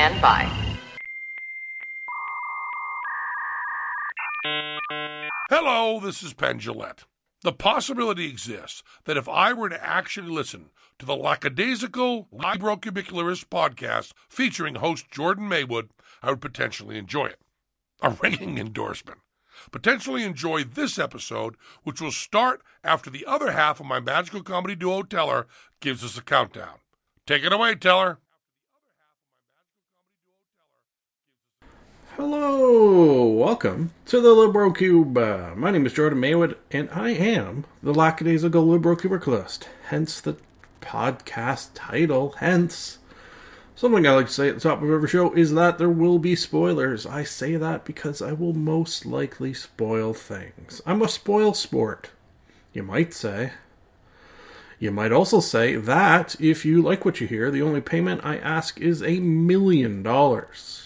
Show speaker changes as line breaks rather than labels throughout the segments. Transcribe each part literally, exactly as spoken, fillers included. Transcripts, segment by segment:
stand by.
Hello, this is Penn Jillette. The possibility exists that if I were to actually listen to the Lackadaisical Librocubicularist podcast featuring host Jordan Maywood, I would potentially enjoy it. A ringing endorsement. Potentially enjoy this episode, which will start after the other half of my magical comedy duo Teller gives us a countdown. Take it away, Teller.
Hello, welcome to the Librocube. Uh, my name is Jordan Maywood, and I am the Lackadaisical Librocubicularist, hence the podcast title, hence. Something I like to say at the top of every show is that there will be spoilers. I say that because I will most likely spoil things. I'm a spoil sport, you might say. You might also say that if you like what you hear, the only payment I ask is a million dollars.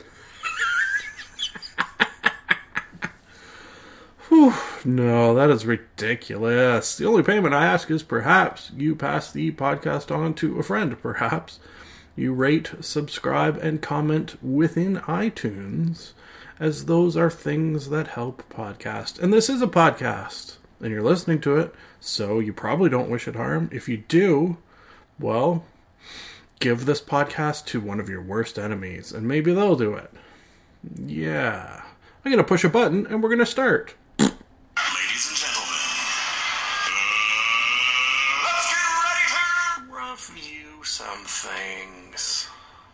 Whew, no, that is ridiculous. The only payment I ask is perhaps you pass the podcast on to a friend. Perhaps you rate, subscribe, and comment within iTunes, as those are things that help podcast. And this is a podcast, and you're listening to it, so you probably don't wish it harm. If you do, well, give this podcast to one of your worst enemies, and maybe they'll do it. Yeah. I'm going to push a button, and we're going to start.
Ladies and gentlemen, uh, let's get ready to review some things.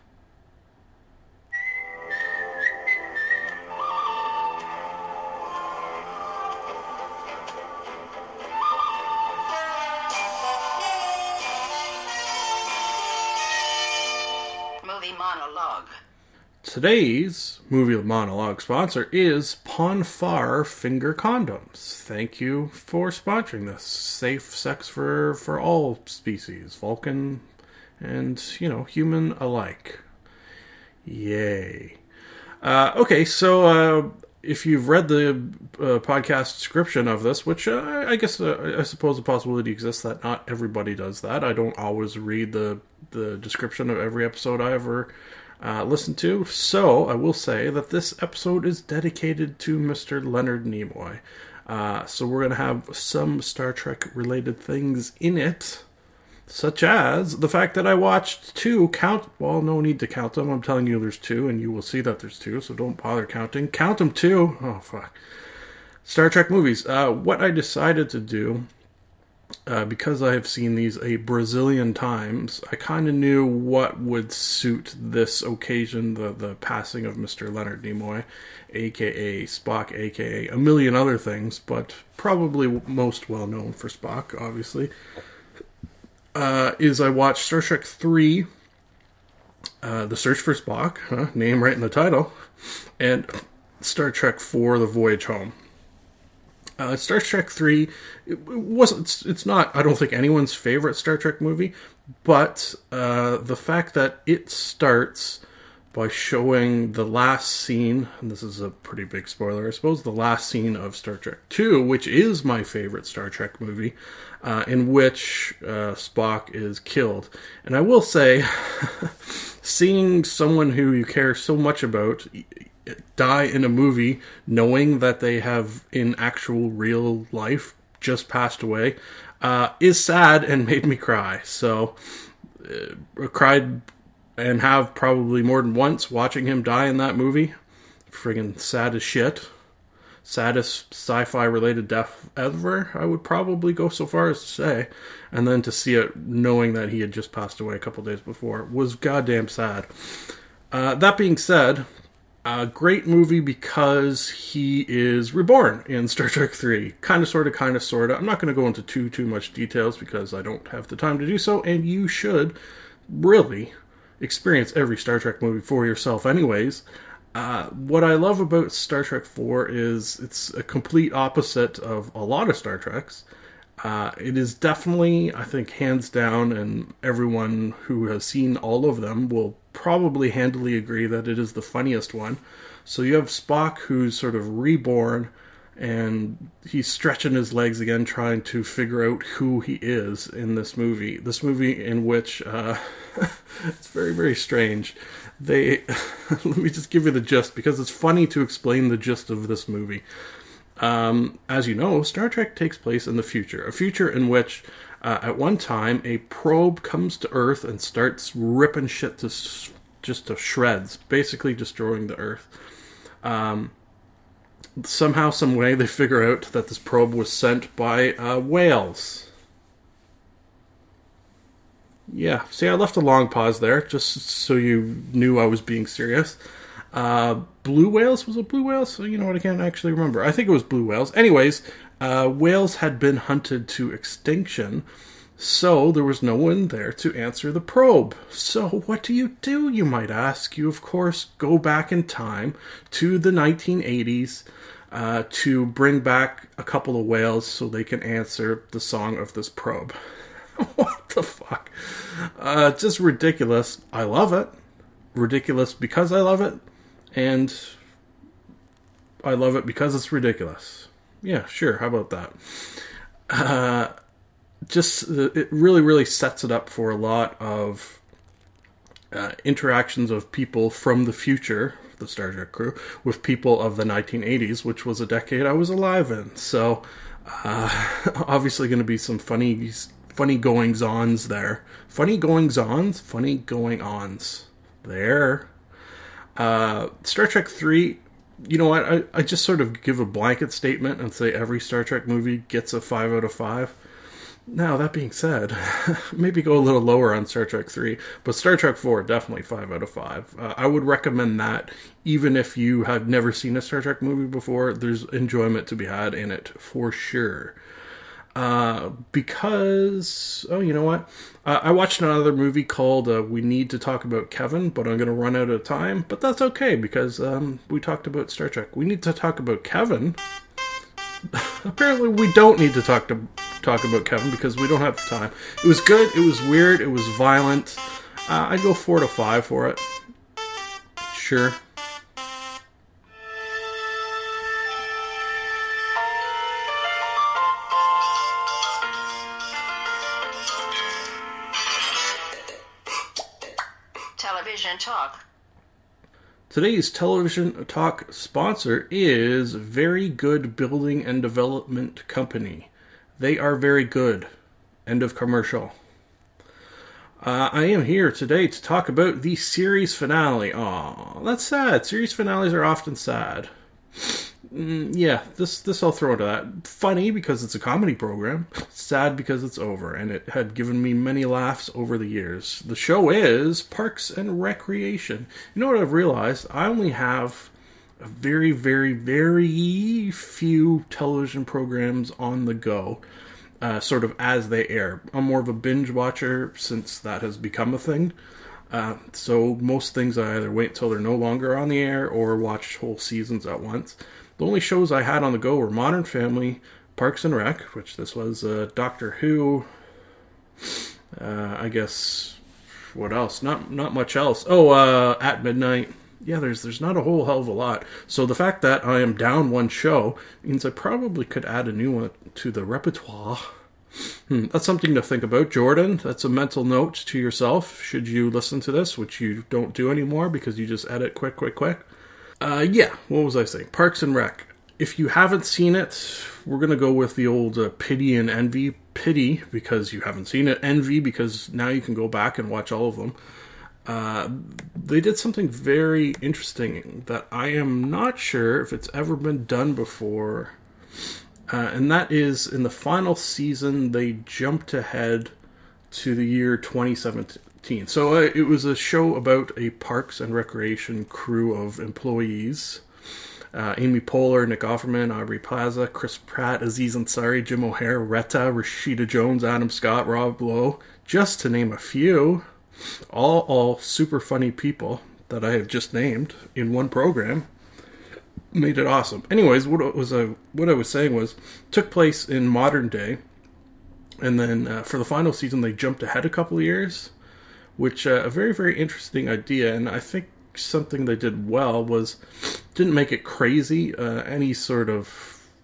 Movie monologue.
Today's movie monologue sponsor is Ponfar Finger Condoms. Thank you for sponsoring this. Safe sex for, for all species, Vulcan and, you know, human alike. Yay. Uh, okay, so uh, if you've read the uh, podcast description of this, which uh, I guess uh, I suppose the possibility exists that not everybody does that. I don't always read the, the description of every episode I ever Uh, listen to. So, I will say that this episode is dedicated to Mister Leonard Nimoy. Uh, so we're going to have some Star Trek-related things in it, such as the fact that I watched two, count, well, no need to count them, I'm telling you there's two, and you will see that there's two, so don't bother counting. Count them two! Oh, fuck. Star Trek movies. Uh, what I decided to do, Uh, because I have seen these a Brazilian times, I kind of knew what would suit this occasion, the, the passing of Mister Leonard Nimoy, a k a. Spock, a k a a million other things, but probably most well known for Spock, obviously, uh, is I watched Star Trek three, uh, The Search for Spock, huh? Name right in the title, and Star Trek four, The Voyage Home. Uh, Star Trek three, it wasn't, it's, it's not, I don't think, anyone's favorite Star Trek movie, but uh, the fact that it starts by showing the last scene, and this is a pretty big spoiler, I suppose, the last scene of Star Trek two, which is my favorite Star Trek movie, uh, in which uh, Spock is killed. And I will say, seeing someone who you care so much about die in a movie knowing that they have in actual real life just passed away uh, is sad and made me cry. So uh, I cried and have probably more than once watching him die in that movie. Friggin' sad as shit. Saddest sci-fi related death ever, I would probably go so far as to say. And then to see it knowing that he had just passed away a couple days before was goddamn sad. Uh, that being said, a great movie because he is reborn in Star Trek three. Kind of, sort of, kind of, sort of. I'm not going to go into too, too much details because I don't have the time to do so, and you should really experience every Star Trek movie for yourself anyways. Uh, what I love about Star Trek four is it's a complete opposite of a lot of Star Treks. Uh, it is definitely, I think, hands down, and everyone who has seen all of them will probably handily agree that it is the funniest one. So you have Spock, who's sort of reborn, and he's stretching his legs again, trying to figure out who he is in this movie. This movie in which uh, it's very, very strange. They let me just give you the gist, because it's funny to explain the gist of this movie. Um, as you know, Star Trek takes place in the future, a future in which uh, at one time a probe comes to Earth and starts ripping shit to just to shreds, basically destroying the Earth. Um, somehow, some way, they figure out that this probe was sent by uh, whales. Yeah, see, I left a long pause there, just so you knew I was being serious. Uh, blue whales? Was it blue whales? So, you know what, I can't actually remember. I think it was blue whales. Anyways, uh, whales had been hunted to extinction, so there was no one there to answer the probe. So what do you do, you might ask? You, of course, go back in time to the nineteen eighties uh, to bring back a couple of whales so they can answer the song of this probe. What the fuck? Uh, just ridiculous. I love it. Ridiculous because I love it. And I love it because it's ridiculous. Yeah, sure. How about that? Uh, just, uh, it really, really sets it up for a lot of uh, interactions of people from the future, the Star Trek crew, with people of the nineteen eighties, which was a decade I was alive in. So, uh, obviously going to be some funny... Funny goings-ons there. Funny goings-ons? Funny going-ons. There. Uh, Star Trek three, you know what? I, I just sort of give a blanket statement and say every Star Trek movie gets a five out of five. Now, that being said, maybe go a little lower on Star Trek three, but Star Trek four, definitely five out of five. Uh, I would recommend that, even if you have never seen a Star Trek movie before, there's enjoyment to be had in it, for sure. Uh, because, oh, you know what? Uh, I watched another movie called uh, We Need to Talk About Kevin, but I'm going to run out of time. But that's okay, because um, we talked about Star Trek. We need to talk about Kevin. Apparently we don't need to talk to talk about Kevin, because we don't have the time. It was good, it was weird, it was violent. Uh, I'd go four to five for it. Sure.
Television Talk.
Today's television talk sponsor is Very Good Building and Development Company. They are very good. End of commercial. Uh, I am here today to talk about the series finale. Aw, that's sad. Series finales are often sad. Mm, yeah, this this I'll throw into that. Funny because it's a comedy program. Sad because it's over, and it had given me many laughs over the years. The show is Parks and Recreation. You know what I've realized? I only have a very, very, very few television programs on the go, uh, sort of as they air. I'm more of a binge watcher since that has become a thing. Uh, so most things I either wait till they're no longer on the air or watch whole seasons at once. The only shows I had on the go were Modern Family, Parks and Rec, which this was uh, Doctor Who. Uh, I guess what else? Not not much else. Oh, uh, At Midnight. Yeah, there's there's not a whole hell of a lot. So the fact that I am down one show means I probably could add a new one to the repertoire. Hmm, that's something to think about, Jordan. That's a mental note to yourself. Should you listen to this, which you don't do anymore because you just edit quick, quick, quick. Uh, yeah, what was I saying? Parks and Rec. If you haven't seen it, we're going to go with the old uh, pity and envy. Pity, because you haven't seen it. Envy, because now you can go back and watch all of them. Uh, they did something very interesting that I am not sure if it's ever been done before. Uh, and that is, in the final season, they jumped ahead to the year twenty seventeen. So uh, it was a show about a Parks and Recreation crew of employees. Uh, Amy Poehler, Nick Offerman, Aubrey Plaza, Chris Pratt, Aziz Ansari, Jim O'Hare, Retta, Rashida Jones, Adam Scott, Rob Lowe, just to name a few. All, all super funny people that I have just named in one program. Made it awesome. Anyways, what was I, what I was saying was, took place in modern day, and then uh, for the final season they jumped ahead a couple of years, which uh, a very, very interesting idea, and I think something they did well was didn't make it crazy. Uh, any sort of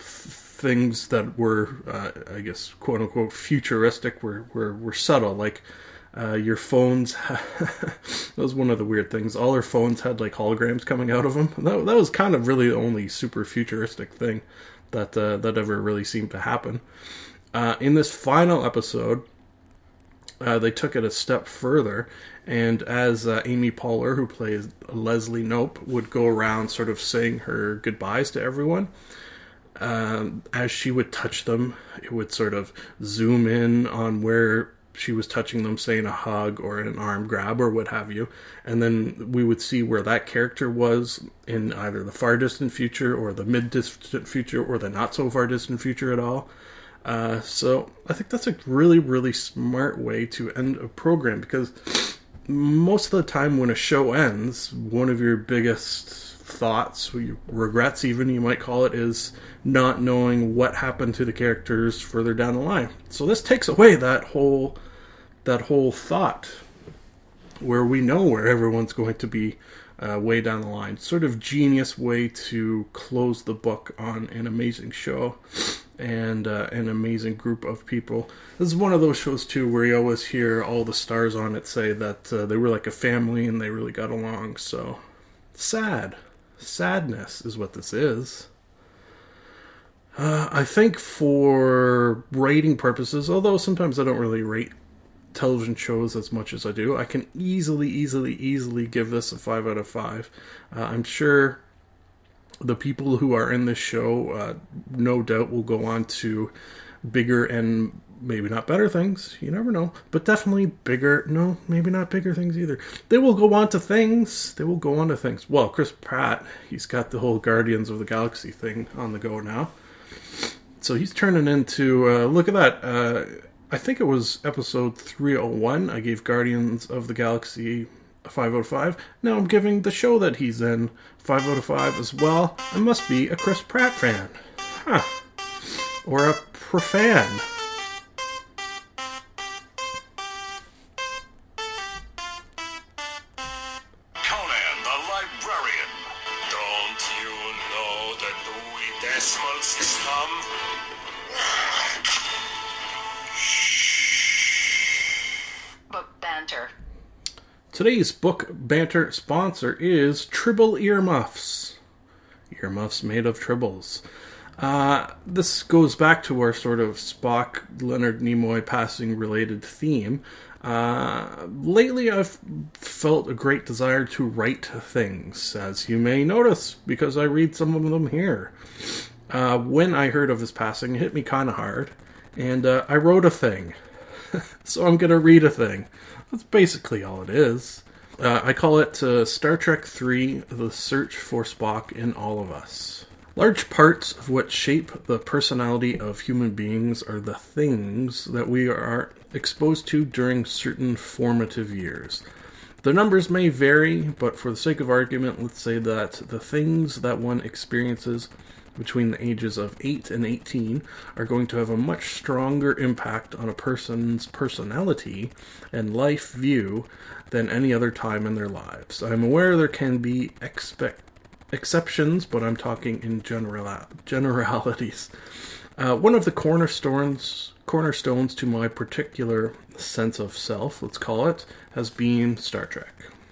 things that were, uh, I guess, quote unquote, futuristic were, were, were subtle. Like, uh, your phones, that was one of the weird things. All our phones had, like, holograms coming out of them. That, that was kind of really the only super futuristic thing that, uh, that ever really seemed to happen. Uh, in this final episode, uh, they took it a step further, and as uh, Amy Poehler, who plays Leslie Knope, would go around sort of saying her goodbyes to everyone, um, as she would touch them, it would sort of zoom in on where she was touching them, saying a hug or an arm grab or what have you, and then we would see where that character was in either the far distant future or the mid distant future or the not so far distant future at all. Uh, so I think that's a really, really smart way to end a program, because most of the time when a show ends, one of your biggest thoughts, regrets even, you might call it, is not knowing what happened to the characters further down the line. So this takes away that whole, that whole thought, where we know where everyone's going to be uh, way down the line. Sort of genius way to close the book on an amazing show. And uh, an amazing group of people. This is one of those shows, too, where you always hear all the stars on it say that uh, they were like a family and they really got along. So, sad. Sadness is what this is. Uh, I think for rating purposes, although sometimes I don't really rate television shows as much as I do, I can easily, easily, easily give this a five out of five. Uh, I'm sure the people who are in this show, uh, no doubt, will go on to bigger and maybe not better things. You never know. But definitely bigger. No, maybe not bigger things either. They will go on to things. They will go on to things. Well, Chris Pratt, he's got the whole Guardians of the Galaxy thing on the go now. So he's turning into, uh, look at that. Uh, I think it was episode three oh one. I gave Guardians of the Galaxy a five out of five. Now I'm giving the show that he's in five out of five as well. I must be a Chris Pratt fan. Huh. Or a profan.
Conan the Librarian. Don't you know the Dewey Decimal System?
Book banter.
Today's book banter sponsor is Tribble Earmuffs. Earmuffs made of tribbles. Uh, this goes back to our sort of Spock, Leonard Nimoy passing related theme. Uh, lately I've felt a great desire to write things, as you may notice, because I read some of them here. Uh, when I heard of his passing, it hit me kind of hard, and uh, I wrote a thing. So I'm going to read a thing. That's basically all it is. Uh, I call it uh, Star Trek three, The Search for Spock in All of Us. Large parts of what shape the personality of human beings are the things that we are exposed to during certain formative years. The numbers may vary, but for the sake of argument, let's say that the things that one experiences between the ages of eight and eighteen are going to have a much stronger impact on a person's personality and life view than any other time in their lives. I'm aware there can be expect exceptions, but I'm talking in general generalities. Uh, one of the cornerstones cornerstones to my particular sense of self, let's call it, has been Star Trek.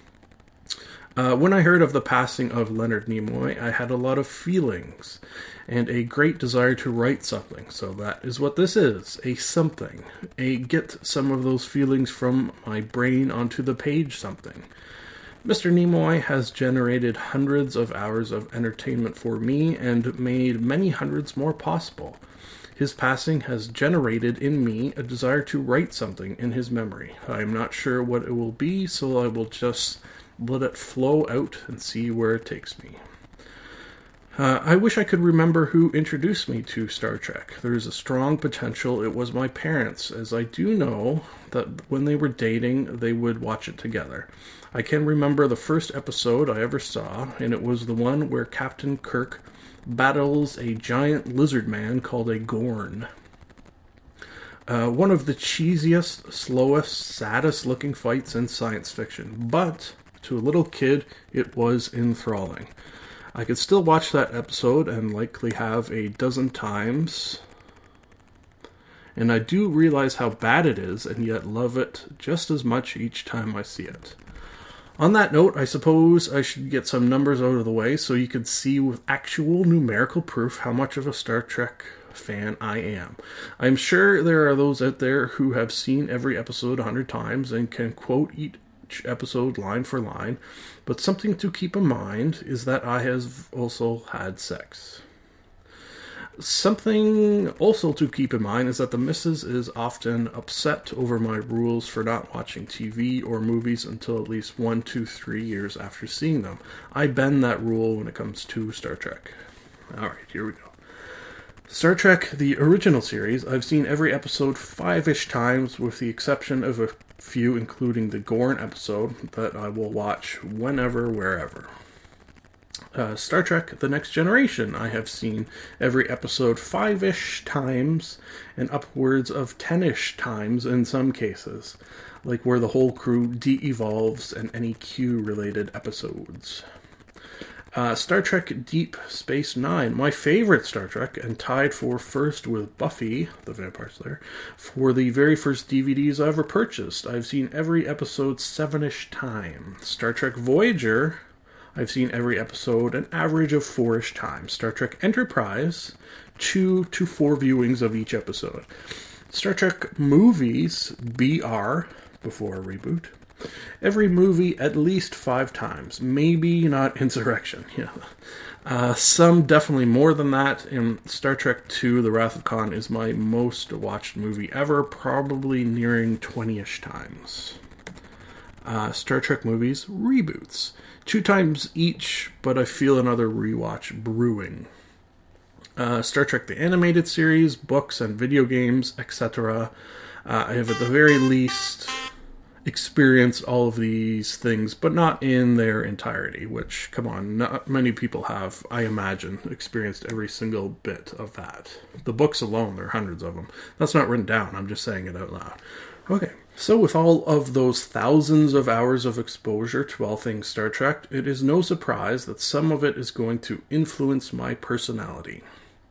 Uh, when I heard of the passing of Leonard Nimoy, I had a lot of feelings and a great desire to write something. So that is what this is, a something. A get some of those feelings from my brain onto the page something. Mister Nimoy has generated hundreds of hours of entertainment for me and made many hundreds more possible. His passing has generated in me a desire to write something in his memory. I am not sure what it will be, so I will just let it flow out and see where it takes me. Uh, I wish I could remember who introduced me to Star Trek. There is a strong potential it was my parents, as I do know that when they were dating, they would watch it together. I can remember the first episode I ever saw, and it was the one where Captain Kirk battles a giant lizard man called a Gorn. Uh, one of the cheesiest, slowest, saddest-looking fights in science fiction, but to a little kid, it was enthralling. I could still watch that episode and likely have a dozen times. And I do realize how bad it is, and yet love it just as much each time I see it. On that note, I suppose I should get some numbers out of the way so you can see with actual numerical proof how much of a Star Trek fan I am. I'm sure there are those out there who have seen every episode a hundred times and can quote each episode line for line, but something to keep in mind is that I have also had sex. Something also to keep in mind is that the missus is often upset over my rules for not watching T V or movies until at least one, two, three years after seeing them. I bend that rule when it comes to Star Trek. Alright, here we go. Star Trek, the original series, I've seen every episode five-ish times with the exception of a few, including the Gorn episode that I will watch whenever, wherever. Uh, Star Trek The Next Generation, I have seen every episode five-ish times and upwards of ten-ish times in some cases, like where the whole crew de-evolves and any Q-related episodes. Uh, Star Trek Deep Space Nine, my favorite Star Trek, and tied for first with Buffy, the Vampire Slayer, for the very first D V Ds I ever purchased. I've seen every episode seven-ish times. Star Trek Voyager, I've seen every episode an average of four-ish times. Star Trek Enterprise, two to four viewings of each episode. Star Trek Movies, B R, before a reboot, every movie at least five times. Maybe not Insurrection. Yeah, uh, some definitely more than that. And Star Trek two, The Wrath of Khan, is my most watched movie ever, probably nearing twenty-ish times. Uh, Star Trek movies reboots, two times each, but I feel another rewatch brewing. Uh, Star Trek the Animated Series, books and video games, et cetera. Uh, I have at the very least experienced all of these things, but not in their entirety, which, come on, not many people have, I imagine, experienced every single bit of that. The books alone, there are hundreds of them. That's not written down, I'm just saying it out loud. Okay, so with all of those thousands of hours of exposure to all things Star Trek, it is no surprise that some of it is going to influence my personality.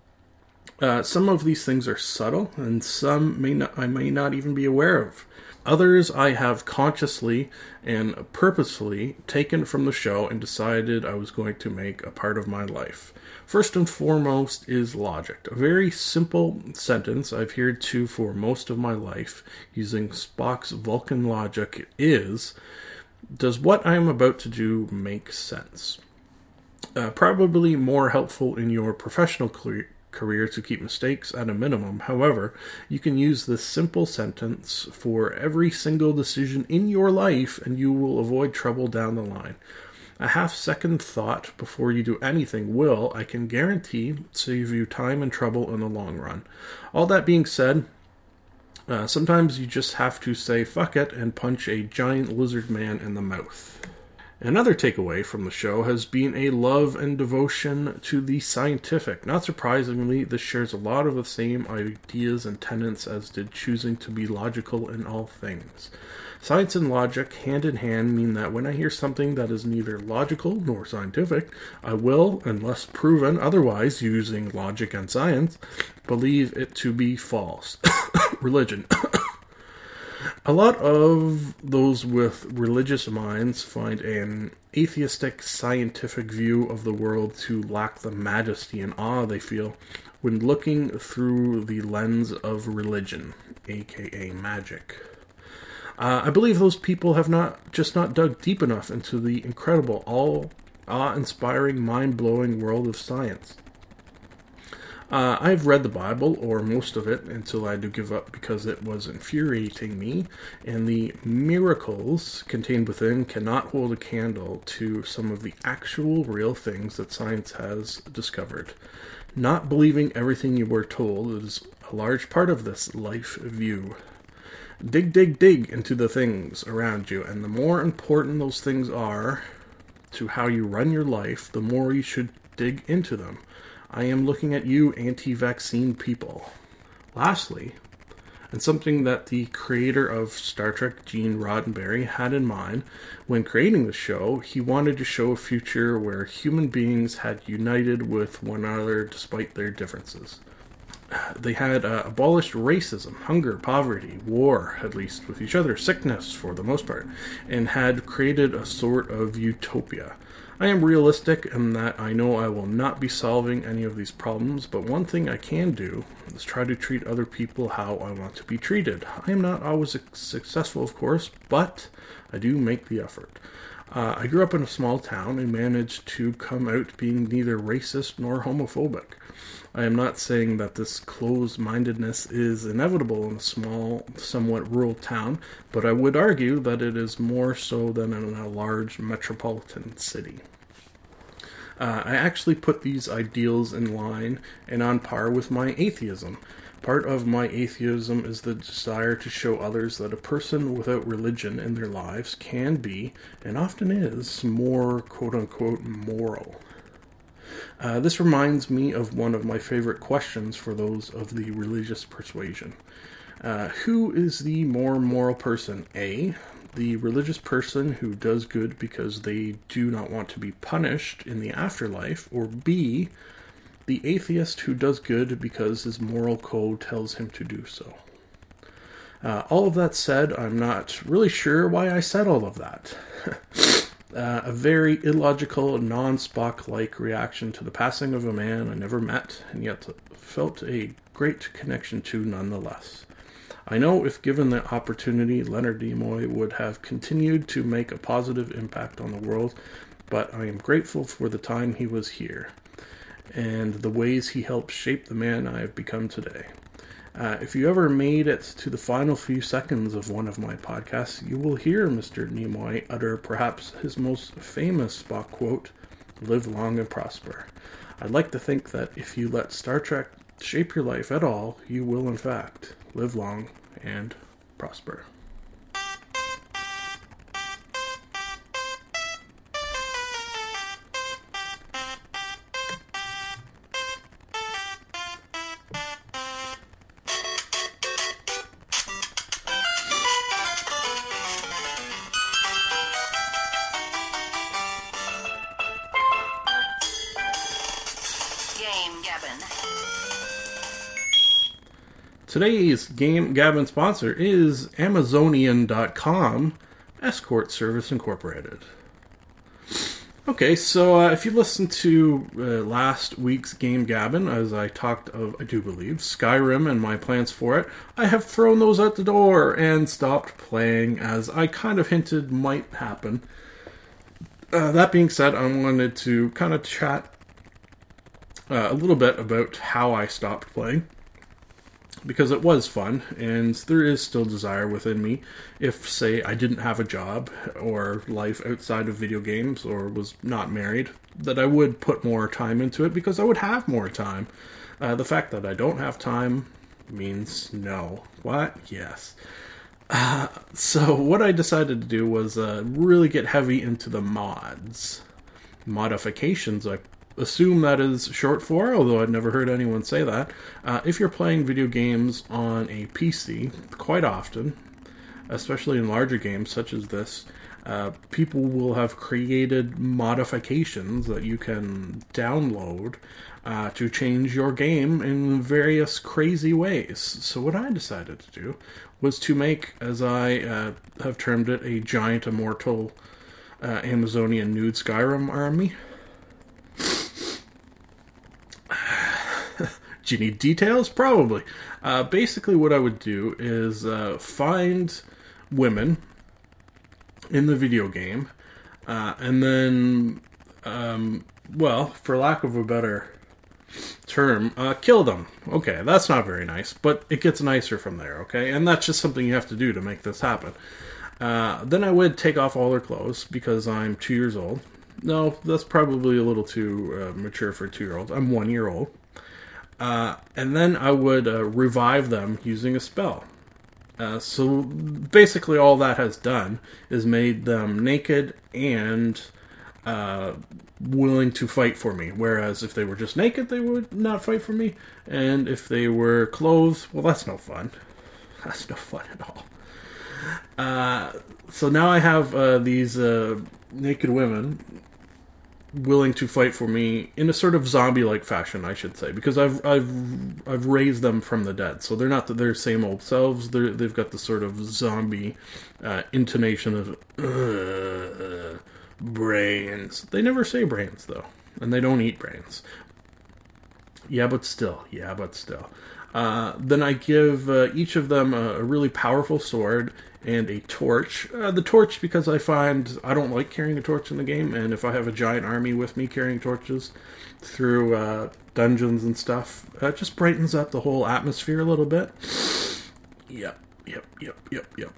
Uh, some of these things are subtle, and some may not, I may not even be aware of. Others I have consciously and purposefully taken from the show and decided I was going to make a part of my life. First and foremost is logic. A very simple sentence I've adhered to for most of my life, using Spock's Vulcan logic, is, does what I am about to do make sense? Uh, probably more helpful in your professional career. career to keep mistakes at a minimum. However, you can use this simple sentence for every single decision in your life and you will avoid trouble down the line. A half-second thought before you do anything will, I can guarantee, save you time and trouble in the long run. All that being said, uh, sometimes you just have to say fuck it and punch a giant lizard man in the mouth. Another takeaway from the show has been a love and devotion to the scientific. Not surprisingly, this shares a lot of the same ideas and tenets as did choosing to be logical in all things. Science and logic, hand in hand, mean that when I hear something that is neither logical nor scientific, I will, unless proven otherwise using logic and science, believe it to be false. Religion. A lot of those with religious minds find an atheistic, scientific view of the world to lack the majesty and awe they feel when looking through the lens of religion, aka magic. Uh, I believe those people have not just not dug deep enough into the incredible, all awe-inspiring, mind-blowing world of science. Uh, I've read the Bible, or most of it, until I had to give up because it was infuriating me, and the miracles contained within cannot hold a candle to some of the actual real things that science has discovered. Not believing everything you were told is a large part of this life view. Dig, dig, dig into the things around you, and the more important those things are to how you run your life, the more you should dig into them. I am looking at you, anti-vaccine people. Lastly, and something that the creator of Star Trek, Gene Roddenberry, had in mind when creating the show. He wanted to show a future where human beings had united with one another despite their differences. They had uh, abolished racism, hunger, poverty, war, at least with each other, sickness for the most part, and had created a sort of utopia. I am realistic in that I know I will not be solving any of these problems, but one thing I can do is try to treat other people how I want to be treated. I am not always successful, of course, but I do make the effort. Uh, I grew up in a small town and managed to come out being neither racist nor homophobic. I am not saying that this closed-mindedness is inevitable in a small, somewhat rural town, but I would argue that it is more so than in a large metropolitan city. Uh, I actually put these ideals in line and on par with my atheism. Part of my atheism is the desire to show others that a person without religion in their lives can be, and often is, more quote-unquote moral. Uh, this reminds me of one of my favorite questions for those of the religious persuasion. Uh, who is the more moral person? A, the religious person who does good because they do not want to be punished in the afterlife, or B, the atheist who does good because his moral code tells him to do so. Uh, all of that said, I'm not really sure why I said all of that. Uh, a very illogical, non-Spock-like reaction to the passing of a man I never met, and yet felt a great connection to nonetheless. I know if given the opportunity, Leonard Nimoy would have continued to make a positive impact on the world, but I am grateful for the time he was here, and the ways he helped shape the man I have become today. Uh, if you ever made it to the final few seconds of one of my podcasts, you will hear Mister Nimoy utter perhaps his most famous Spock quote, "Live long and prosper." I'd like to think that if you let Star Trek shape your life at all, you will in fact live long and prosper. Today's Game Gabbin sponsor is Amazonian dot com, Escort Service Incorporated. Okay, so uh, if you listened to uh, last week's Game Gabbin, as I talked of, I do believe, Skyrim and my plans for it, I have thrown those out the door and stopped playing, as I kind of hinted might happen. Uh, that being said, I wanted to kind of chat uh, a little bit about how I stopped playing, because it was fun, and there is still desire within me. If, say, I didn't have a job or life outside of video games or was not married, that I would put more time into it because I would have more time. Uh, the fact that I don't have time means no. What? Yes. Uh, so what I decided to do was uh, really get heavy into the mods. Modifications, I assume that is short for, although I'd never heard anyone say that. Uh, if you're playing video games on a P C, quite often, especially in larger games such as this, uh, people will have created modifications that you can download uh, to change your game in various crazy ways. So what I decided to do was to make, as I uh, have termed it, a giant immortal uh, Amazonian nude Skyrim army. Do you need details? Probably. Uh, basically, what I would do is uh, find women in the video game, uh, and then, um, well, for lack of a better term, uh, kill them. Okay, that's not very nice, but it gets nicer from there, okay? And that's just something you have to do to make this happen. Uh, then I would take off all their clothes, because I'm two years old. No, that's probably a little too uh, mature for a two-year-old. I'm one year old. Uh, and then I would uh, revive them using a spell. Uh, so basically all that has done is made them naked and uh, willing to fight for me. Whereas if they were just naked, they would not fight for me. And if they were clothed, well, that's no fun. That's no fun at all. Uh, so now I have uh, these uh, naked women willing to fight for me in a sort of zombie-like fashion, I should say, because I've I've I've raised them from the dead, so they're not their same old selves. They're, they've got the sort of zombie uh, intonation of uh, brains. They never say brains though, and they don't eat brains. Yeah, but still, yeah, but still. Uh, then I give uh, each of them a, a really powerful sword and a torch. Uh, the torch because I find I don't like carrying a torch in the game, and if I have a giant army with me carrying torches through uh, dungeons and stuff, it just brightens up the whole atmosphere a little bit. Yep, yep, yep, yep, yep.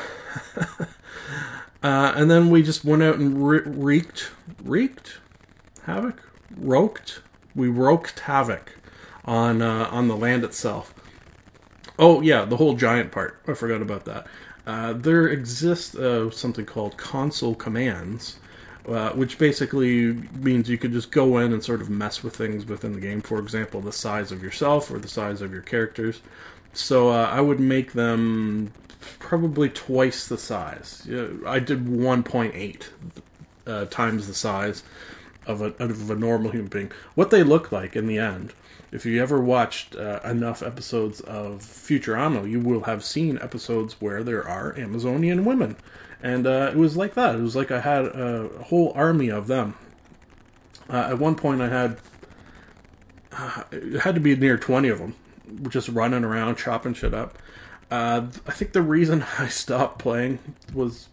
uh, and then we just went out and re- wreaked, wreaked? Havoc? Roked? We roked havoc on uh, on the land itself. Oh yeah, the whole giant part. I forgot about that. Uh, there exists uh, something called console commands, uh, which basically means you could just go in and sort of mess with things within the game. For example, the size of yourself or the size of your characters. So uh, I would make them probably twice the size. I did one point eight uh, times the size of a, of a normal human being. What they look like in the end, if you ever watched uh, enough episodes of Futurama, you will have seen episodes where there are Amazonian women. And uh, it was like that. It was like I had a whole army of them. Uh, at one point I had, uh, it had to be near twenty of them, just running around, chopping shit up. Uh, I think the reason I stopped playing was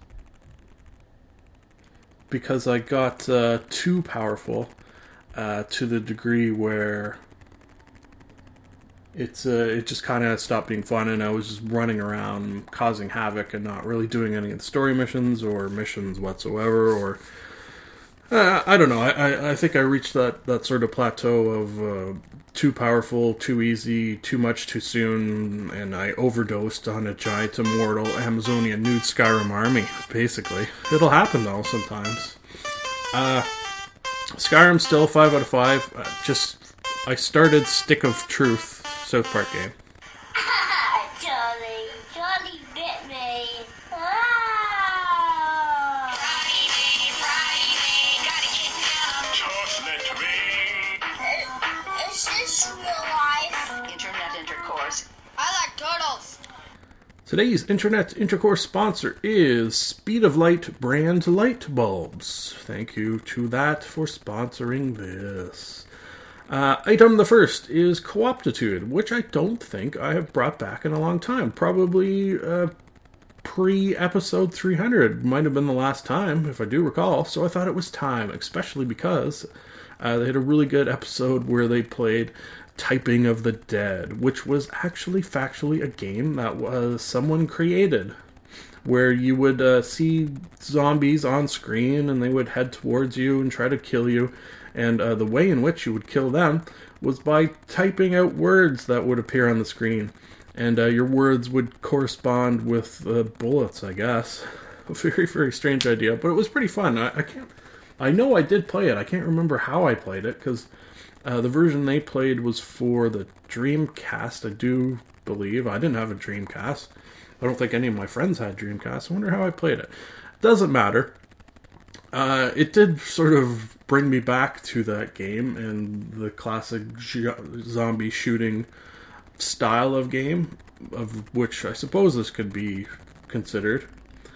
because I got uh, too powerful uh, to the degree where it's uh, it just kind of stopped being fun, and I was just running around causing havoc and not really doing any of the story missions or missions whatsoever. Or uh, I don't know. I, I, I think I reached that, that sort of plateau of uh, too powerful, too easy, too much too soon, and I overdosed on a giant immortal Amazonian nude Skyrim army, basically. It'll happen, though, sometimes. Uh, Skyrim still five out of five. Uh, just, I started Stick of Truth, South Park game.
Charlie, Charlie bit me. Ah!
Friday, Friday, gotta get down. Just let me.
Is this real life?
Internet intercourse.
I like turtles.
Today's Internet Intercourse sponsor is Speed of Light brand light bulbs. Thank you to that for sponsoring this. Uh, item the first is Cooptitude, which I don't think I have brought back in a long time. Probably uh, pre-episode three hundred. Might have been the last time, if I do recall. So I thought it was time, especially because uh, they had a really good episode where they played Typing of the Dead, which was actually factually a game that was someone created, where you would uh, see zombies on screen and they would head towards you and try to kill you. And uh, the way in which you would kill them was by typing out words that would appear on the screen. And uh, your words would correspond with uh, bullets, I guess. A very, very strange idea, but it was pretty fun. I, I can't. I know I did play it. I can't remember how I played it, because uh, the version they played was for the Dreamcast, I do believe. I didn't have a Dreamcast. I don't think any of my friends had Dreamcast. I wonder how I played it. Doesn't matter. Uh, it did sort of bring me back to that game and the classic zombie shooting style of game, of which I suppose this could be considered.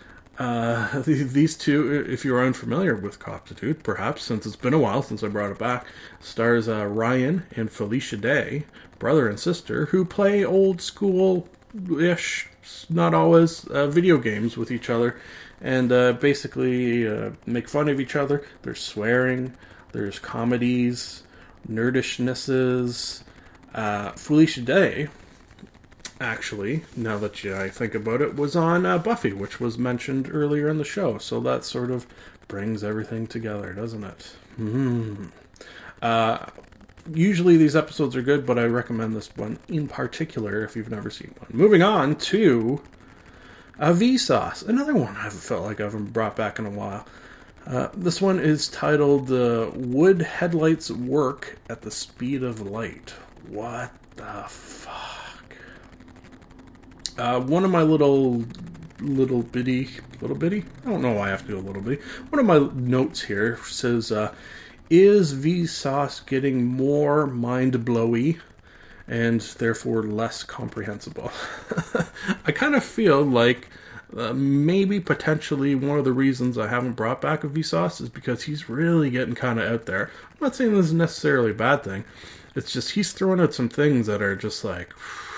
Uh, these two, if you're unfamiliar with Cooptitude, perhaps, since it's been a while since I brought it back, stars uh, Ryan and Felicia Day, brother and sister, who play old school-ish, not always, uh, video games with each other. And uh, basically uh, make fun of each other. There's swearing, there's comedies, nerdishnesses. Uh, Felicia Day, actually, now that you, I think about it, was on uh, Buffy, which was mentioned earlier in the show. So that sort of brings everything together, doesn't it? Mm-hmm. Uh, usually these episodes are good, but I recommend this one in particular if you've never seen one. Moving on to Uh, Vsauce, another one I haven't felt like I haven't brought back in a while. Uh, this one is titled uh, Would Headlights Work at the Speed of Light? What the fuck? Uh, one of my little, little bitty, little bitty? I don't know why I have to do a little bitty. One of my notes here says, uh, is Vsauce getting more mind-blowy and therefore less comprehensible? I kind of feel like uh, maybe potentially one of the reasons I haven't brought back a Vsauce is because he's really getting kind of out there. I'm not saying this is necessarily a bad thing. It's just he's throwing out some things that are just like,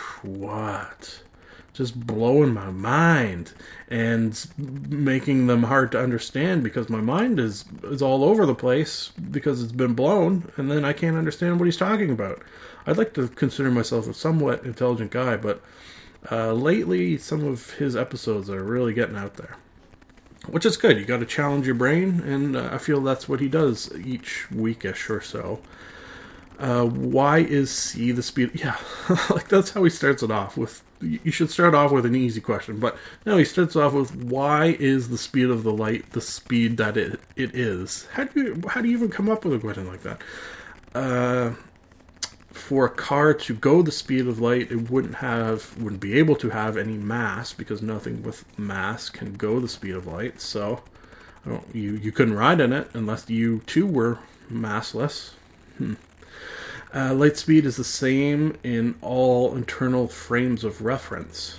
what? Just blowing my mind and making them hard to understand because my mind is, is all over the place because it's been blown and then I can't understand what he's talking about. I'd like to consider myself a somewhat intelligent guy, but uh, lately some of his episodes are really getting out there. Which is good. You got to challenge your brain, and uh, I feel that's what he does each weekish or so. Uh, why is C the speed? Yeah, like that's how he starts it off with. You should start off with an easy question, but no, he starts off with why is the speed of the light the speed that it it is? How do you how do you even come up with a question like that? Uh, for a car to go the speed of light, it wouldn't have wouldn't be able to have any mass because nothing with mass can go the speed of light. So, I don't, you you couldn't ride in it unless you too were massless. Hmm. Uh, light speed is the same in all internal frames of reference.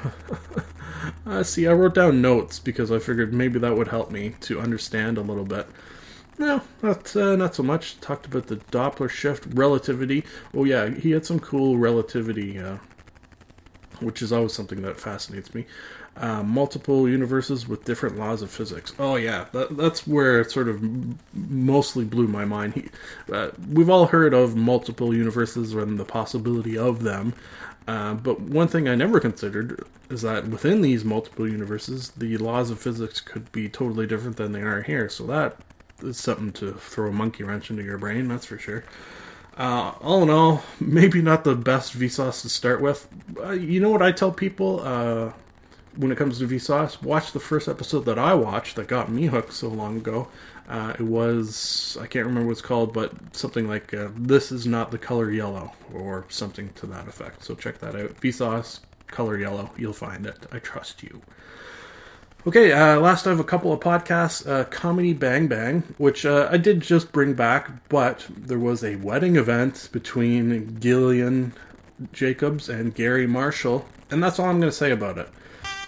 uh, see, I wrote down notes because I figured maybe that would help me to understand a little bit. No, not uh, not so much. Talked about the Doppler shift, relativity. Oh yeah, he had some cool relativity, uh, which is always something that fascinates me. Uh, multiple universes with different laws of physics. Oh yeah, that, that's where it sort of m- mostly blew my mind. He, uh, we've all heard of multiple universes and the possibility of them, uh, but one thing I never considered is that within these multiple universes, the laws of physics could be totally different than they are here. So that is something to throw a monkey wrench into your brain, that's for sure. Uh, all in all, maybe not the best Vsauce to start with. Uh, you know what I tell people? Uh, When it comes to Vsauce, watch the first episode that I watched that got me hooked so long ago. Uh, it was, I can't remember what it's called, but something like, uh, This Is Not the Color Yellow, or something to that effect. So check that out. Vsauce, Color Yellow, you'll find it. I trust you. Okay, uh, last I have a couple of podcasts. Uh, Comedy Bang Bang, which uh, I did just bring back, but there was a wedding event between Gillian Jacobs and Gary Marshall, and that's all I'm going to say about it.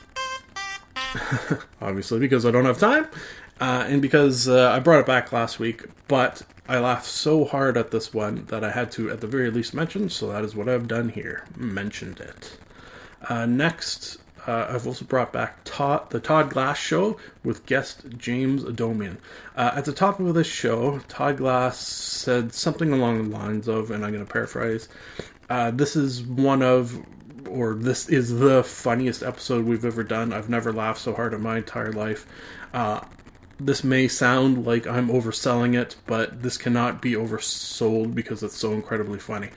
Obviously, because I don't have time, uh, and because uh, I brought it back last week, but I laughed so hard at this one that I had to, at the very least, mention, so that is what I've done here. Mentioned it. Uh, next, uh, I've also brought back Todd, the Todd Glass Show with guest James Adomian. Uh, at the top of this show, Todd Glass said something along the lines of, and I'm going to paraphrase, uh, this is one of... or this is the funniest episode we've ever done. I've never laughed so hard in my entire life. Uh, this may sound like I'm overselling it, but this cannot be oversold because it's so incredibly funny.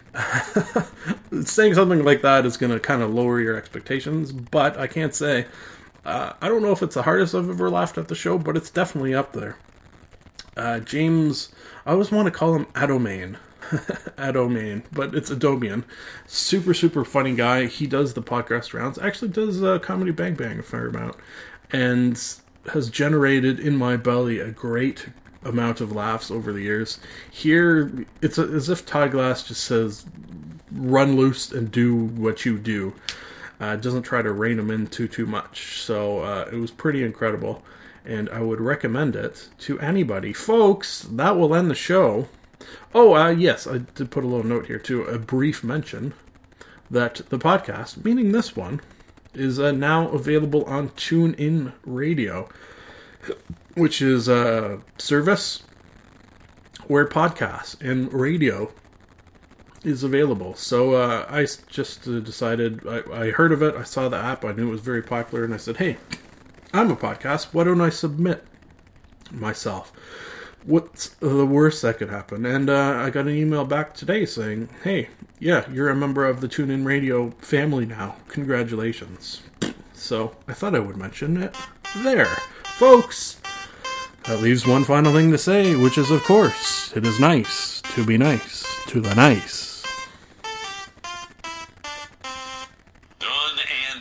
Saying something like that is going to kind of lower your expectations, but I can't say. Uh, I don't know if it's the hardest I've ever laughed at the show, but it's definitely up there. Uh, James, I always want to call him Adomian. Adomian, but it's Adomian. Super, super funny guy. He does the podcast rounds. Actually does uh, Comedy Bang Bang a fair amount. And has generated in my belly a great amount of laughs over the years. Here, it's a, as if Todd Glass just says, run loose and do what you do. Uh, doesn't try to rein them in too, too much. So uh, it was pretty incredible. And I would recommend it to anybody. Folks, that will end the show. Oh, uh, yes, I did put a little note here, too. A brief mention that the podcast, meaning this one, is uh, now available on TuneIn Radio, which is a service where podcasts and radio is available. So uh, I just uh, decided, I, I heard of it, I saw the app, I knew it was very popular, and I said, hey, I'm a podcast, why don't I submit myself? What's the worst that could happen? And uh, I got an email back today saying, hey, yeah, you're a member of the TuneIn Radio family now. Congratulations. So I thought I would mention it there. Folks, that leaves one final thing to say, which is, of course, it is nice to be nice to the nice.
Done and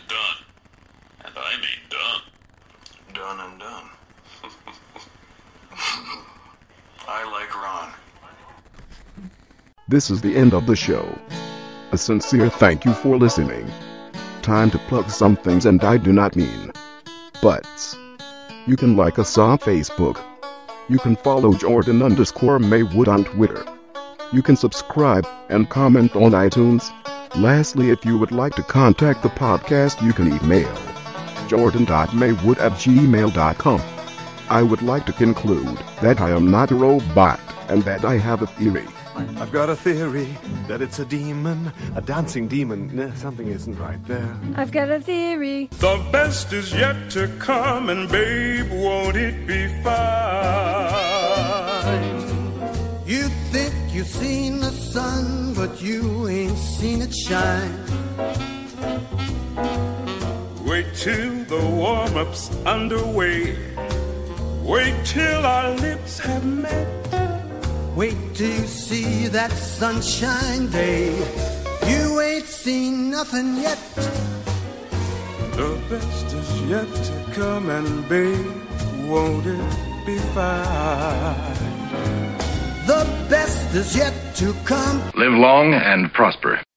This is the end of the show. A sincere thank you for listening. Time to plug some things, and I do not mean buts. You can like us on Facebook. You can follow Jordan underscore Maywood on Twitter. You can subscribe and comment on iTunes. Lastly, if you would like to contact the podcast, you can email jordan dot maywood at gmail dot com. I would like to conclude that I am not a robot and that I have a theory.
I've got a theory that it's a demon, a dancing demon. Nah, something isn't right there.
I've got a theory.
The best is yet to come, and babe, won't it be fine?
You think you've seen the sun, but you ain't seen it shine.
Wait till the warm-up's underway. Wait till our lips have met.
Wait till you see that sunshine day. You ain't seen nothing yet.
The best is yet to come, and babe, won't it be fine?
The best is yet to come.
Live long and prosper.